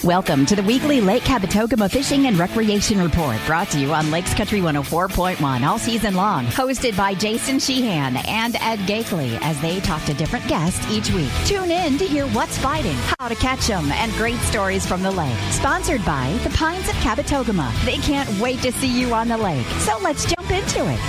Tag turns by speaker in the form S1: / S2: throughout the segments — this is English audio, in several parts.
S1: Welcome to the weekly Lake Cabotogama Fishing and Recreation Report, brought to you on Lakes Country 104.1 all season long. Hosted by Jason Sheehan and Ed Gakeley as they talk to different guests each week. Tune in to hear what's biting, how to catch them, and great stories from the lake. Sponsored by the Pines of Cabotogama. They can't wait to see you on the lake, so let's jump into it.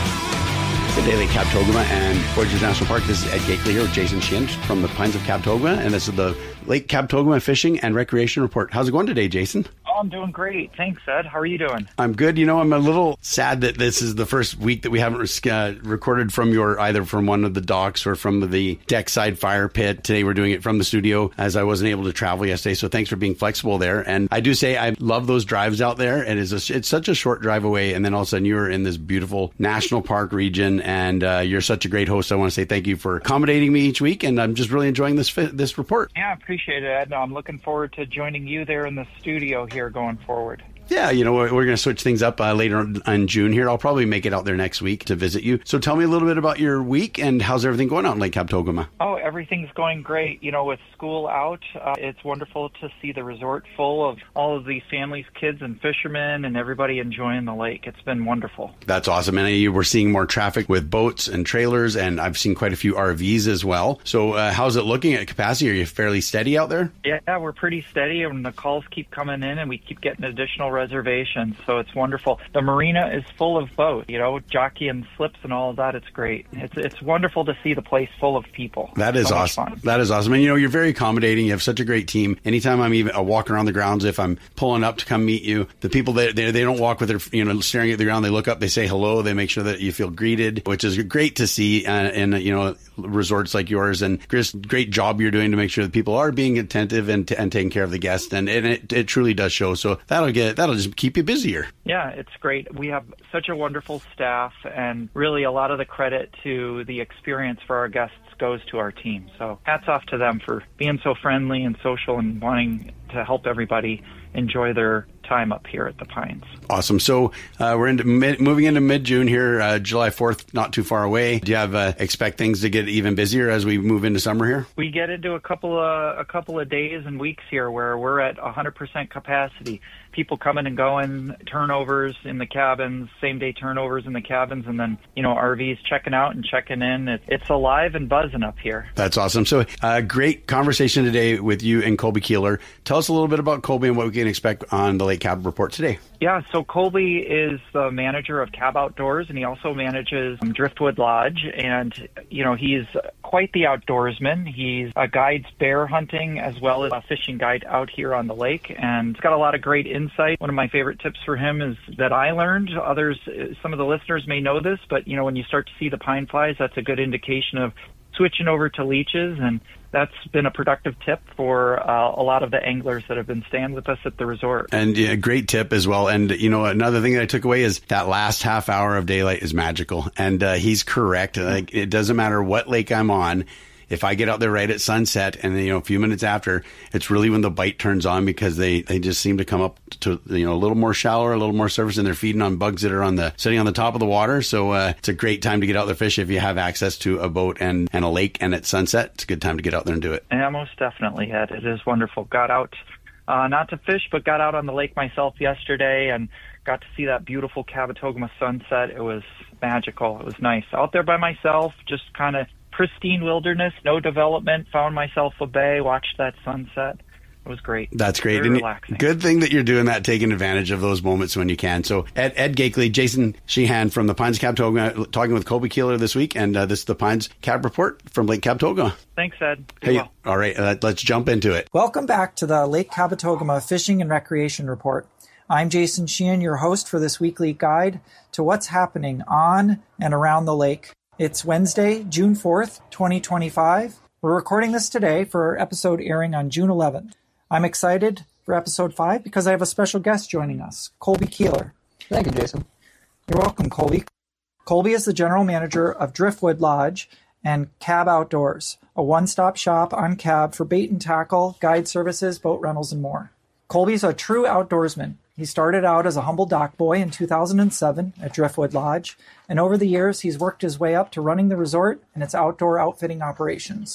S2: Good day, Lake Cabotogama and Voyageurs National Park. This is Ed Gakeley here with Jason Sheehan from the Pines of Cabotogama, and this is the Lake Cabotogama Fishing and Recreation Report. How's it going today, Jason?
S3: Oh, I'm doing great. Thanks, Ed. How are you doing?
S2: I'm good. You know, I'm a little sad that this is the first week that we haven't recorded from either from one of the docks or from the deckside fire pit. Today we're doing it from the studio as I wasn't able to travel yesterday, so thanks for being flexible there. And I do say I love those drives out there, and it's such a short drive away, and then all of a sudden you're in this beautiful national park region, and you're such a great host. I want to say thank you for accommodating me each week, and I'm just really enjoying this report.
S3: Yeah, I appreciate it, Ed. I'm looking forward to joining you there in the studio here going forward.
S2: Yeah, you know, we're going to switch things up later in June here. I'll probably make it out there next week to visit you. So tell me a little bit about your week and how's everything going out in Lake Cabotogama?
S3: Oh, everything's going great. You know, with school out, it's wonderful to see the resort full of all of these families, kids and fishermen and everybody enjoying the lake. It's been wonderful.
S2: That's awesome. And we're seeing more traffic with boats and trailers, and I've seen quite a few RVs as well. So how's it looking at capacity? Are you fairly steady out there?
S3: Yeah, we're pretty steady, and the calls keep coming in, and we keep getting additional reservations, so it's wonderful. The marina is full of both, you know, jockey and slips and all of that. It's great. It's wonderful to see the place full of people.
S2: That is awesome. That is awesome. And you know, you're very accommodating. You have such a great team. Anytime I'm even walking around the grounds, if I'm pulling up to come meet you, the people they don't walk with their, you know, staring at the ground. They look up, they say hello, they make sure that you feel greeted, which is great to see in you know, resorts like yours. And Chris, great job you're doing to make sure that people are being attentive and taking care of the guests, and it truly does show. So that'll just keep you busier.
S3: Yeah, it's great. We have such a wonderful staff, and really a lot of the credit to the experience for our guests goes to our team. So hats off to them for being so friendly and social and wanting to help everybody enjoy their time up here at the Pines.
S2: Awesome. So we're moving into mid-June here, July 4th, not too far away. Do you have expect things to get even busier as we move into summer here?
S3: We get into a couple of days and weeks here where we're at 100% capacity. People coming and going, turnovers in the cabins, same-day turnovers in the cabins, and then, you know, RVs checking out and checking in. It's alive and buzzing up here.
S2: That's awesome. So great conversation today with you and Colby Keeler. Tell us a little bit about Colby and what we can expect on the Lake Cab Report today.
S3: Yeah, so Colby is the manager of Cab Outdoors, and he also manages Driftwood Lodge. And, you know, he's quite the outdoorsman. He guides bear hunting as well as a fishing guide out here on the lake, and he's got a lot of great insight. One of my favorite tips for him is that I learned. Others, some of the listeners may know this, but, you know, when you start to see the pine flies, that's a good indication of switching over to leeches, and that's been a productive tip for a lot of the anglers that have been staying with us at the resort. And
S2: yeah, great tip as well. And, you know, another thing that I took away is that last half hour of daylight is magical. And he's correct. Like, it doesn't matter what lake I'm on. If I get out there right at sunset and, you know, a few minutes after, it's really when the bite turns on, because they just seem to come up to, you know, a little more shallower, a little more surface, and they're feeding on bugs that are sitting on the top of the water. So it's a great time to get out there fish if you have access to a boat and a lake, and at sunset, it's a good time to get out there and do it.
S3: Yeah, most definitely, Ed. It is wonderful. Got out, not to fish, but got out on the lake myself yesterday and got to see that beautiful Cabotogama sunset. It was magical. It was nice. Out there by myself, just kind of pristine wilderness, no development, found myself a bay, watched that sunset. It was great.
S2: That's great.
S3: Very relaxing.
S2: Good thing that you're doing that, taking advantage of those moments when you can. So Ed Gakeley, Jason Sheehan from the Pines Cabotogama, talking with Colby Keeler this week, and this is the Pines Cab Report from Lake Cabotogama.
S3: Thanks, Ed.
S2: Hey, well. All right, let's jump into it.
S4: Welcome back to the Lake Cabotogama Fishing and Recreation Report. I'm Jason Sheehan, your host for this weekly guide to what's happening on and around the lake. It's Wednesday, June 4th, 2025. We're recording this today for our episode airing on June 11th. I'm excited for episode 5 because I have a special guest joining us, Colby Keeler.
S5: Thank you, Jason.
S4: You're welcome, Colby. Colby is the general manager of Driftwood Lodge and Cab Outdoors, a one-stop shop on Cab for bait and tackle, guide services, boat rentals, and more. Colby's a true outdoorsman. He started out as a humble dock boy in 2007 at Driftwood Lodge, and over the years he's worked his way up to running the resort and its outdoor outfitting operations.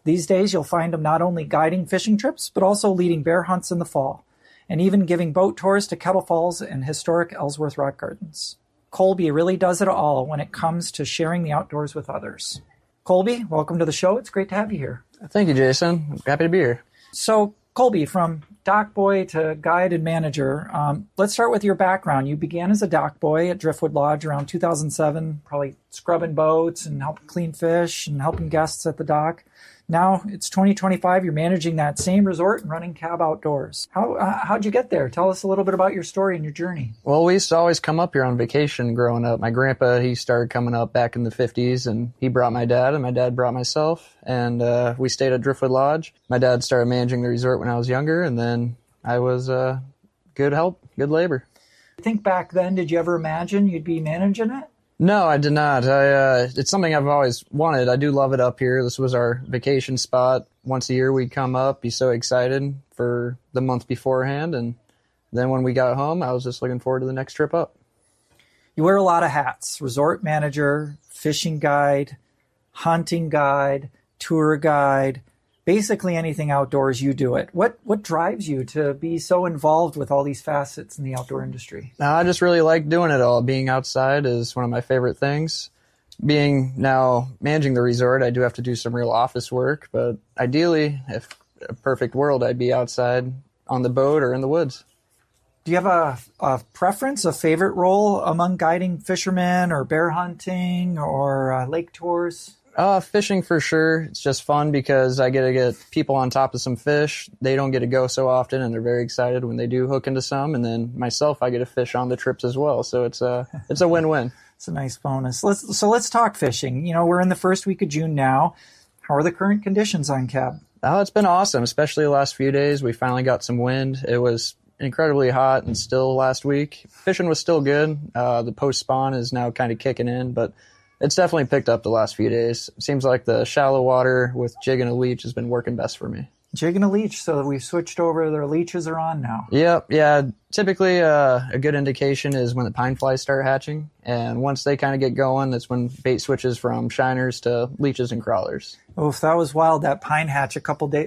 S4: These days, you'll find him not only guiding fishing trips, but also leading bear hunts in the fall, and even giving boat tours to Kettle Falls and historic Ellsworth Rock Gardens. Colby really does it all when it comes to sharing the outdoors with others. Colby, welcome to the show. It's great to have you here.
S5: Thank you, Jason. Happy to be here.
S4: So, Colby, from dock boy to guide and manager, let's start with your background. You began as a dock boy at Driftwood Lodge around 2007, probably scrubbing boats and helping clean fish and helping guests at the dock. Now it's 2025. You're managing that same resort and running Cab Outdoors. How'd you get there? Tell us a little bit about your story and your journey.
S5: Well, we used to always come up here on vacation growing up. My grandpa, he started coming up back in the 50s, and he brought my dad, and my dad brought myself, and we stayed at Driftwood Lodge. My dad started managing the resort when I was younger, and then I was good help, good labor.
S4: Think back then, did you ever imagine you'd be managing it?
S5: No, I did not. It's something I've always wanted. I do love it up here. This was our vacation spot. Once a year we'd come up, be so excited for the month beforehand. And then when we got home, I was just looking forward to the next trip up.
S4: You wear a lot of hats: resort manager, fishing guide, hunting guide, tour guide. Basically anything outdoors, you do it. What drives you to be so involved with all these facets in the outdoor industry?
S5: I just really like doing it all. Being outside is one of my favorite things. Being now managing the resort, I do have to do some real office work, but ideally, if a perfect world, I'd be outside on the boat or in the woods.
S4: Do you have a preference, a favorite role among guiding fishermen or bear hunting or lake tours?
S5: Fishing for sure. It's just fun because I get to get people on top of some fish. They don't get to go so often, and they're very excited when they do hook into some. And then myself, I get to fish on the trips as well. So it's a win-win.
S4: It's a nice bonus. Let's talk fishing. You know, we're in the first week of June now. How are the current conditions on Cab?
S5: Oh, it's been awesome, especially the last few days. We finally got some wind. It was incredibly hot and still last week. Fishing was still good. The post-spawn is now kind of kicking in, but it's definitely picked up the last few days. It seems like the shallow water with jig and a leech has been working best for me.
S4: Jig and a leech, so we've switched over. Their leeches are on now.
S5: Yep, yeah. Typically, a good indication is when the pine flies start hatching. And once they kind of get going, that's when bait switches from shiners to leeches and crawlers.
S4: Oh, if that was wild, that pine fly hatch a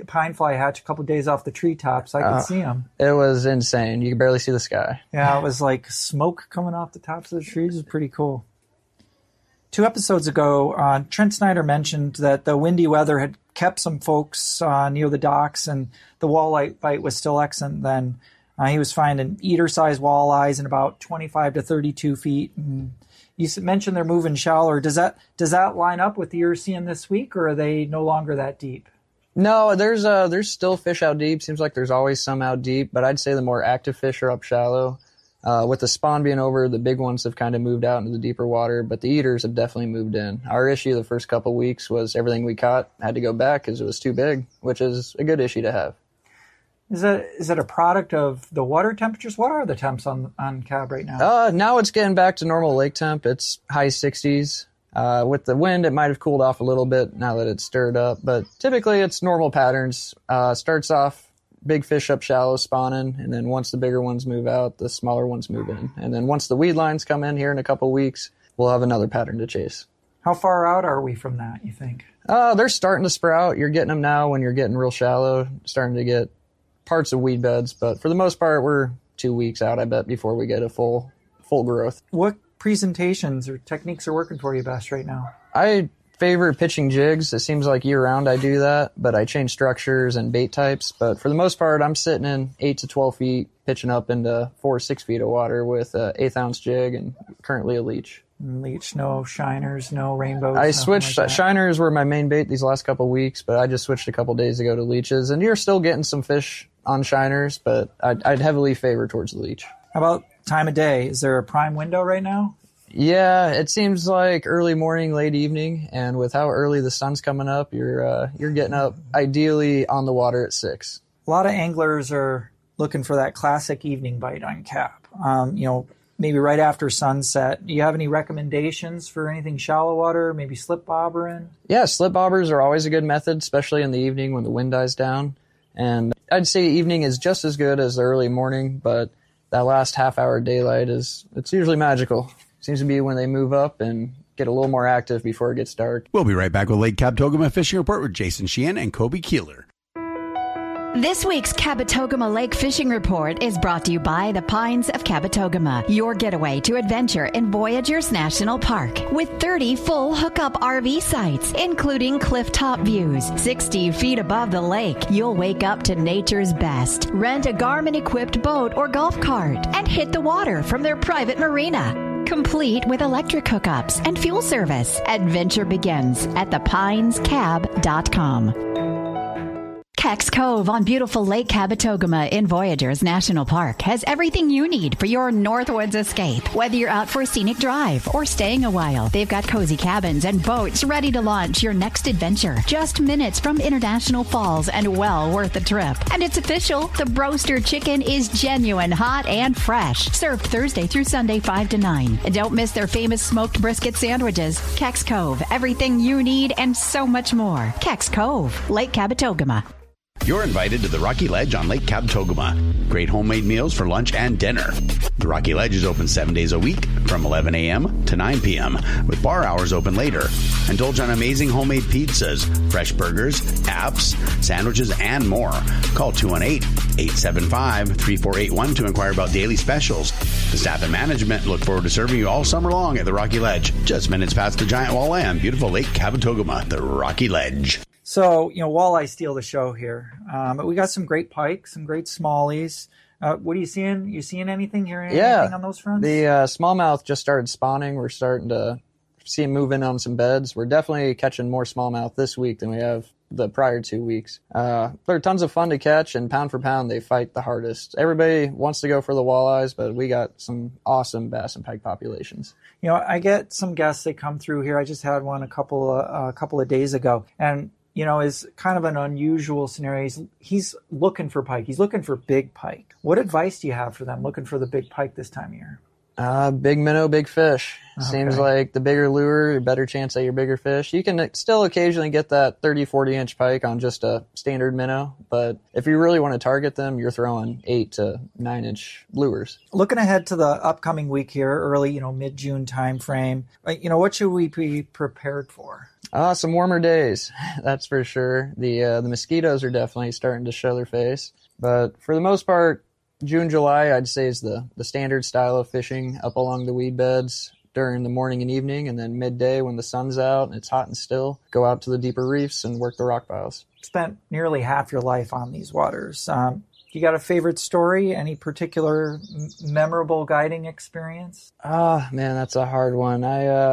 S4: couple days off the treetops. I could see them.
S5: It was insane. You could barely see the sky.
S4: Yeah, it was like smoke coming off the tops of the trees. It was pretty cool. 2 episodes ago, Trent Snyder mentioned that the windy weather had kept some folks near the docks, and the walleye bite was still excellent then. He was finding eater-sized walleyes in about 25 to 32 feet. And you mentioned they're moving shallower. Does that line up with the you're seeing this week, or are they no longer that deep?
S5: No, there's still fish out deep. Seems like there's always some out deep, but I'd say the more active fish are up shallow. With the spawn being over, the big ones have kind of moved out into the deeper water, but the eaters have definitely moved in. Our issue the first couple of weeks was everything we caught had to go back because it was too big, which is a good issue to have.
S4: Is that a product of the water temperatures? What are the temps on Cab right now?
S5: Now it's getting back to normal lake temp. It's high 60s. With the wind, it might have cooled off a little bit now that it's stirred up, but typically it's normal patterns. Starts off big fish up shallow spawning, and then once the bigger ones move out, the smaller ones move in. And then once the weed lines come in here in a couple weeks, we'll have another pattern to chase.
S4: How far out are we from that, you think?
S5: They're starting to sprout. You're getting them now when you're getting real shallow, starting to get parts of weed beds. But for the most part, we're 2 weeks out, I bet, before we get a full growth.
S4: What presentations or techniques are working for you best right now?
S5: I favor pitching jigs. It seems like year-round I do that, but I change structures and bait types. But for the most part, I'm sitting in 8 to 12 feet, pitching up into 4 or 6 feet of water with an 1/8-ounce jig and currently a leech.
S4: Leech, no shiners, no rainbows.
S5: I switched.
S4: Like
S5: shiners were my main bait these last couple of weeks, but I just switched a couple days ago to leeches. And you're still getting some fish on shiners, but I'd heavily favor towards the leech.
S4: How about time of day? Is there a prime window right now?
S5: Yeah, it seems like early morning, late evening, and with how early the sun's coming up, you're getting up ideally on the water at 6.
S4: A lot of anglers are looking for that classic evening bite on Cab. Maybe right after sunset. Do you have any recommendations for anything shallow water, maybe slip bobbering?
S5: Yeah, slip bobbers are always a good method, especially in the evening when the wind dies down. And I'd say evening is just as good as the early morning, but that last half hour of daylight it's usually magical. Seems to be when they move up and get a little more active before it gets dark.
S2: We'll be right back with Lake Kabetogama Fishing Report with Jason Sheehan and Kobe Keeler.
S1: This week's Kabetogama Lake Fishing Report is brought to you by the Pines of Kabetogama, your getaway to adventure in Voyageurs National Park. With 30 full hookup RV sites, including clifftop views, 60 feet above the lake, you'll wake up to nature's best. Rent a Garmin-equipped boat or golf cart and hit the water from their private marina. Complete with electric hookups and fuel service. Adventure begins at thepinescab.com. Keck's Cove on beautiful Lake Kabetogama in Voyageurs National Park has everything you need for your Northwoods escape. Whether you're out for a scenic drive or staying a while, they've got cozy cabins and boats ready to launch your next adventure. Just minutes from International Falls and well worth the trip. And it's official, the Broaster chicken is genuine, hot, and fresh. Served Thursday through Sunday 5 to 9. And don't miss their famous smoked brisket sandwiches. Keck's Cove, everything you need and so much more. Keck's Cove, Lake Kabetogama.
S2: You're invited to the Rocky Ledge on Lake Kabetogama. Great homemade meals for lunch and dinner. The Rocky Ledge is open 7 days a week from 11 a.m. to 9 p.m. with bar hours open later. Indulge on amazing homemade pizzas, fresh burgers, apps, sandwiches, and more. Call 218-875-3481 to inquire about daily specials. The staff and management look forward to serving you all summer long at the Rocky Ledge. Just minutes past the giant walleye and beautiful Lake Kabetogama, the Rocky Ledge.
S4: So, walleye steal the show here. We got some great pike, some great smallies. What are you seeing? You seeing anything, hearing anything on those fronts?
S5: The smallmouth just started spawning. We're starting to see them move in on some beds. We're definitely catching more smallmouth this week than we have the prior 2 weeks. They're tons of fun to catch, and pound for pound, they fight the hardest. Everybody wants to go for the walleyes, but we got some awesome bass and pike populations.
S4: I get some guests that come through here. I just had one a couple of days ago, and is kind of an unusual scenario. He's looking for pike. He's looking for big pike. What advice do you have for them looking for the big pike this time of year?
S5: Big minnow, big fish. Okay. Seems like the bigger lure, the better chance at your bigger fish. You can still occasionally get that 30, 40-inch pike on just a standard minnow, but if you really want to target them, you're throwing 8 to 9-inch lures.
S4: Looking ahead to the upcoming week here, early, mid-June time frame, what should we be prepared for?
S5: Some warmer days, that's for sure. The mosquitoes are definitely starting to show their face, but for the most part, June, July, I'd say is the standard style of fishing up along the weed beds during the morning and evening, and then midday when the sun's out and it's hot and still, go out to the deeper reefs and work the rock piles.
S4: Spent nearly half your life on these waters. You got a favorite story? Any particular memorable guiding experience?
S5: Man, that's a hard one.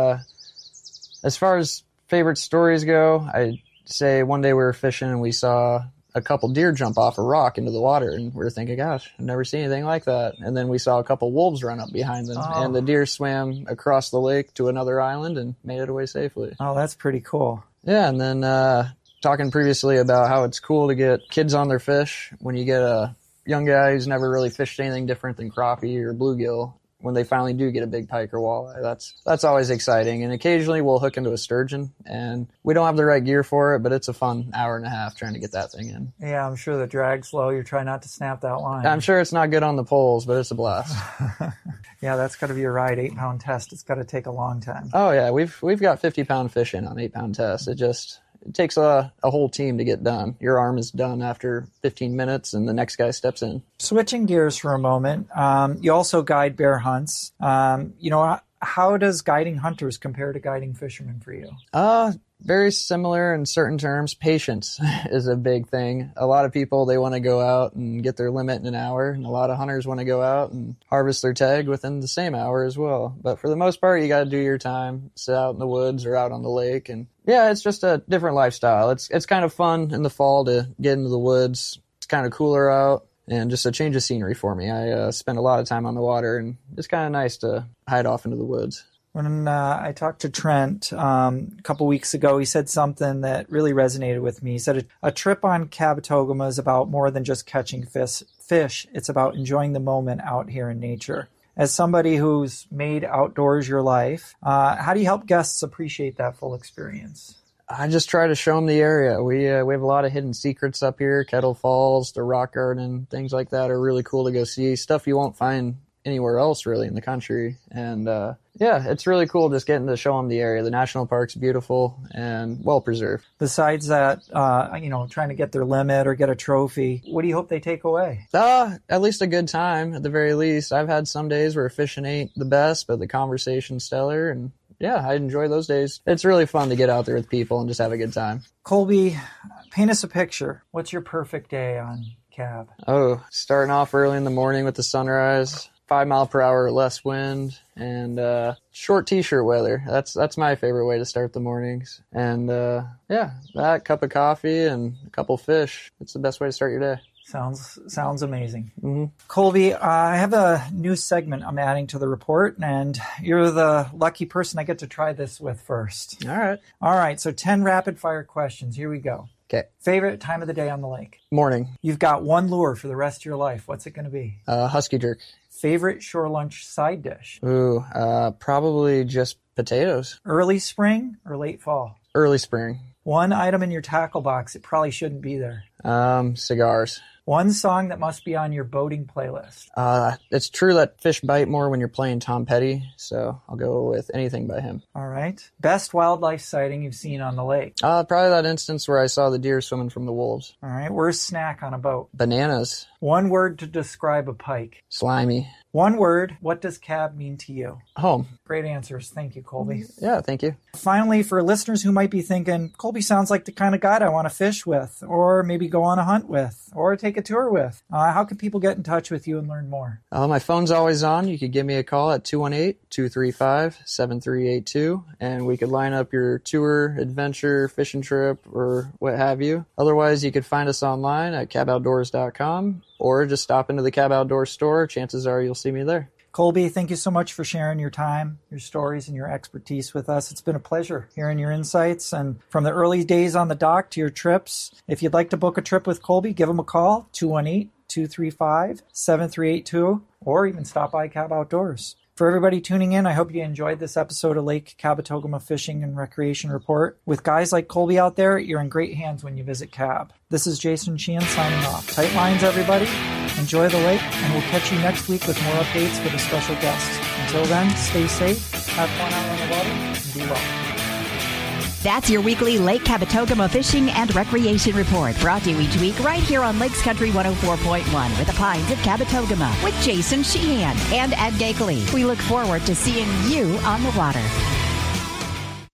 S5: As far as favorite stories go, I'd say one day we were fishing and we saw a couple deer jump off a rock into the water, and we were thinking, gosh, I've never seen anything like that. And then we saw a couple wolves run up behind them, and the deer swam across the lake to another island and made it away safely.
S4: Oh, that's pretty cool.
S5: Yeah, and then talking previously about how it's cool to get kids on their fish when you get a young guy who's never really fished anything different than crappie or bluegill. When they finally do get a big pike or walleye, that's always exciting. And occasionally we'll hook into a sturgeon, and we don't have the right gear for it, but it's a fun hour and a half trying to get that thing in.
S4: Yeah, I'm sure the drag's low. You're trying not to snap that line.
S5: I'm sure it's not good on the poles, but it's a blast.
S4: Yeah, that's got to be a ride. 8-pound test. It's got to take a long time.
S5: Oh yeah, we've got 50-pound fish in on 8-pound tests. It takes a whole team to get done. Your arm is done after 15 minutes, and the next guy steps in. Switching
S4: gears for a moment, you also guide bear hunts. How does guiding hunters compare to guiding fishermen for you?
S5: Very similar in certain terms. Patience is a big thing. A lot of people, they want to go out and get their limit in an hour, and a lot of hunters want to go out and harvest their tag within the same hour as well. But for the most part, you got to do your time, sit out in the woods or out on the lake. And yeah, it's just a different lifestyle. It's kind of fun in the fall to get into the woods. It's kind of cooler out and just a change of scenery for me. I spend a lot of time on the water, and it's kind of nice to hide off into the woods.
S4: When I talked to Trent a couple weeks ago, he said something that really resonated with me. He said a trip on Kabetogama is about more than just catching fish. It's about enjoying the moment out here in nature. As somebody who's made outdoors your life, how do you help guests appreciate that full experience?
S5: I just try to show them the area. We have a lot of hidden secrets up here. Kettle Falls, the Rock Garden, things like that are really cool to go see. Stuff you won't find anywhere else really in the country. And yeah, it's really cool just getting to show them the area. The national park's beautiful and well preserved.
S4: Besides that, trying to get their limit or get a trophy, what do you hope they take away?
S5: At least a good time, at the very least. I've had some days where fishing ain't the best, but the conversation's stellar, and yeah, I enjoy those days. It's really fun to get out there with people and just have a good time.
S4: Colby, paint us a picture. What's your perfect day on Cab?
S5: Oh, starting off early in the morning with the sunrise, 5 mile per hour or less wind, and short t-shirt weather. That's my favorite way to start the mornings. And yeah, that cup of coffee and a couple fish. It's the best way to start your day.
S4: Sounds amazing.
S5: Mm-hmm.
S4: Colby, I have a new segment I'm adding to the report, and you're the lucky person I get to try this with first.
S5: All right.
S4: So 10 rapid fire questions. Here we go.
S5: Okay.
S4: Favorite time of the day on the lake?
S5: Morning.
S4: You've got one lure for the rest of your life. What's it going to be?
S5: Husky jerk.
S4: Favorite shore lunch side dish?
S5: Ooh, probably just potatoes.
S4: Early spring or late fall?
S5: Early spring.
S4: One item in your tackle box that probably shouldn't be there?
S5: Cigars.
S4: One song that must be on your boating playlist?
S5: It's true that fish bite more when you're playing Tom Petty, so I'll go with anything by him.
S4: All right. Best wildlife sighting you've seen on the lake?
S5: Probably that instance where I saw the deer swimming from the wolves.
S4: All right. Worst snack on a boat?
S5: Bananas.
S4: One word to describe a pike?
S5: Slimy.
S4: One word, what does Cab mean to you?
S5: Home.
S4: Great answers. Thank you, Colby.
S5: Yeah, thank you.
S4: Finally, for listeners who might be thinking, Colby sounds like the kind of guide I want to fish with, or maybe go on a hunt with, or take a tour with. How can people get in touch with you and learn more?
S5: My phone's always on. You could give me a call at 218-235-7382, and we could line up your tour, adventure, fishing trip, or what have you. Otherwise, you could find us online at caboutdoors.com, or just stop into the Cab Outdoors store. Chances are you'll see me there.
S4: Colby, thank you so much for sharing your time, your stories, and your expertise with us. It's been a pleasure hearing your insights. And from the early days on the dock to your trips, if you'd like to book a trip with Colby, give him a call, 218-235-7382, or even stop by Cab Outdoors. For everybody tuning in, I hope you enjoyed this episode of Lake Kabetogama Fishing and Recreation Report. With guys like Colby out there, you're in great hands when you visit Cab. This is Jason Sheehan signing off. Tight lines, everybody. Enjoy the lake, and we'll catch you next week with more updates with a special guest. Until then, stay safe, have fun out on the water, and be well.
S1: That's your weekly Lake Kabetogama Fishing and Recreation Report, brought to you each week right here on Lakes Country 104.1 with the Pines of Kabetogama with Jason Sheehan and Ed Gakeley. We look forward to seeing you on the water.